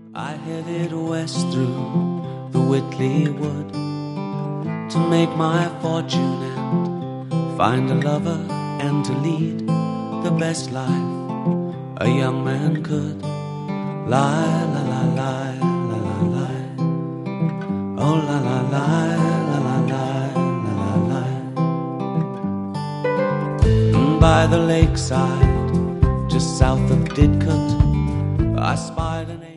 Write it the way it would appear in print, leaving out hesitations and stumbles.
I headed west through the Whitley Wood to make my fortune and find a lover and to lead the best life a young man could. Lie, la la lie, la la lie. Oh la la lie, la la lie, la la lie. By the lakeside, just south of Didcot, I spied an